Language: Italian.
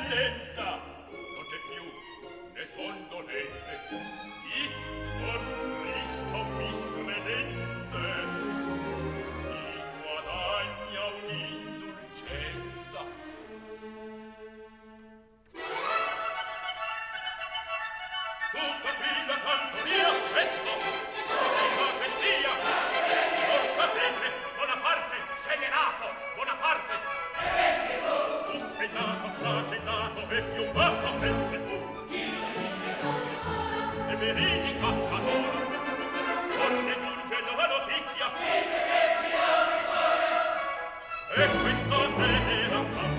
bellezza non c'è più né son dolente chi con Cristo miscredente si guadagna un'indulgenza. Tutta qui la cantoria, presto! Bestia! Non sapete, Bonaparte, scellerato, Bonaparte! Tu sei nato, flagellato e piumbato, pensi tu! E veridica adora! Non ne giunge la notizia! E questa sera